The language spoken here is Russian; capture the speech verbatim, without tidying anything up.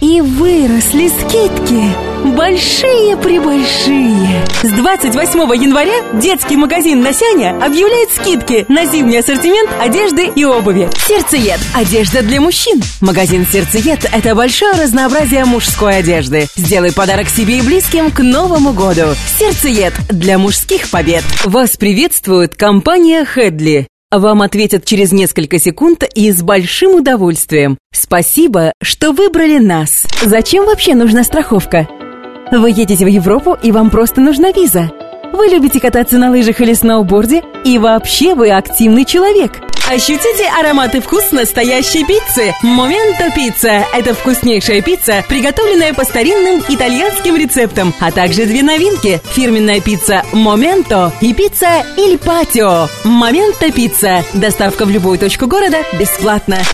И выросли скидки. Большие-пребольшие. С двадцать восьмого января детский магазин «Насяня» объявляет скидки на зимний ассортимент одежды и обуви. Сердцеед. Одежда для мужчин. Магазин «Сердцеед» — это большое разнообразие мужской одежды. Сделай подарок себе и близким к Новому году. «Сердцеед» для мужских побед. Вас приветствует компания «Хедли». Вам ответят через несколько секунд и с большим удовольствием. Спасибо, что выбрали нас. Зачем вообще нужна страховка? Вы едете в Европу, и вам просто нужна виза. Вы любите кататься на лыжах или сноуборде, и вообще вы активный человек. Ощутите аромат и вкус настоящей пиццы. Моменто пицца – это вкуснейшая пицца, приготовленная по старинным итальянским рецептам, а также две новинки – фирменная пицца Моменто и пицца Иль Патио. Моменто пицца. Доставка в любую точку города бесплатно.